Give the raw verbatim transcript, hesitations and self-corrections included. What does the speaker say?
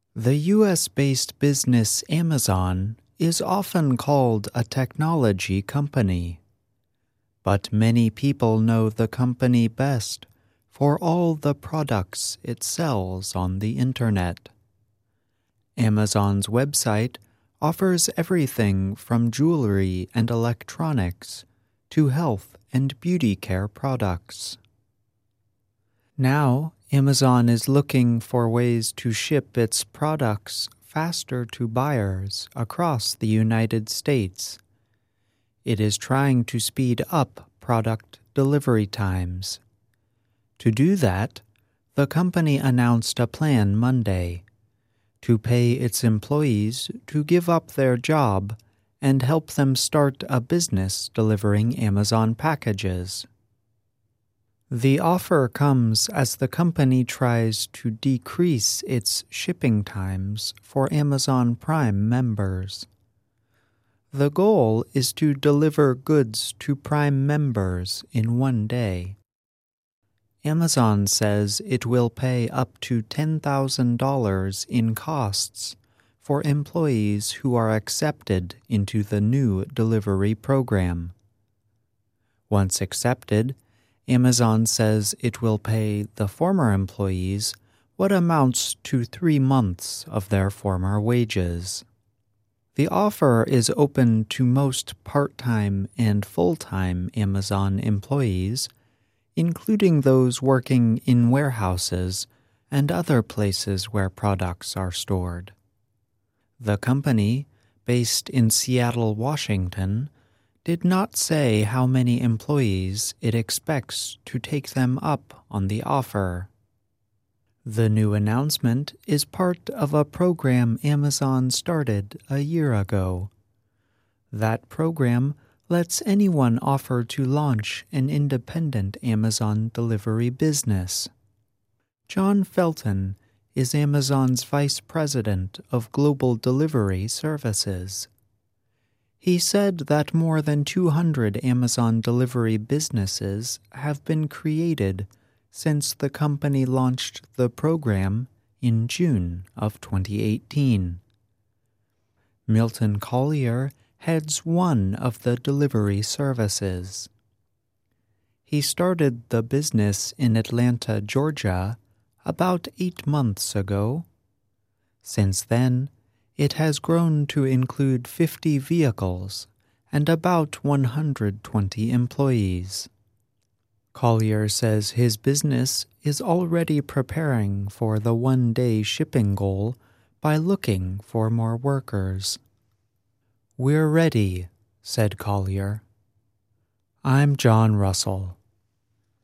The U S-based business Amazon is often called a technology company, but many people know the company best for all the products it sells on the internet. Amazon's website offers everything from jewelry and electronics to health and beauty care products. Now, Amazon is looking for ways to ship its products faster to buyers across the United States. It is trying to speed up product delivery times. To do that, the company announced a plan Monday to pay its employees to give up their job and help them start a business delivering Amazon packages. The offer comes as the company tries to decrease its shipping times for Amazon Prime members. The goal is to deliver goods to Prime members in one day. Amazon says it will pay up to ten thousand dollars in costs for employees who are accepted into the new delivery program. Once accepted, Amazon says it will pay the former employees what amounts to three months of their former wages. The offer is open to most part-time and full-time Amazon employees, including those working in warehouses and other places where products are stored. The company, based in Seattle, Washington, did not say how many employees it expects to take them up on the offer. The new announcement is part of a program Amazon started a year ago. That program lets anyone offer to launch an independent Amazon delivery business. John Felton is Amazon's Vice President of Global Delivery Services. He said that more than two hundred Amazon delivery businesses have been created since the company launched the program in June of twenty eighteen. Milton Collier heads one of the delivery services. He started the business in Atlanta, Georgia, about eight months ago. Since then, it has grown to include fifty vehicles and about one hundred twenty employees. Collier says his business is already preparing for the one-day shipping goal by looking for more workers. "We're ready," said Collier. "I'm John Russell.